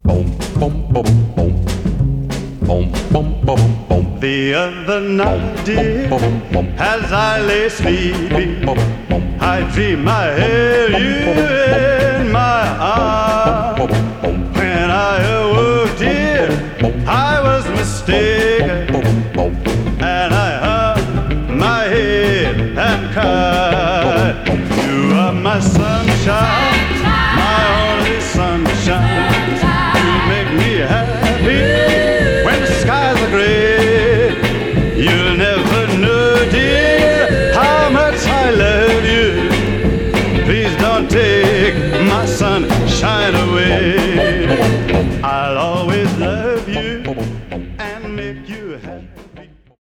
The other night, dear, as I lay sleeping, I dreamed I held you in my arms. When I awoke, dear, I was mistaken, and I hung my head and cried. You are my sunshine,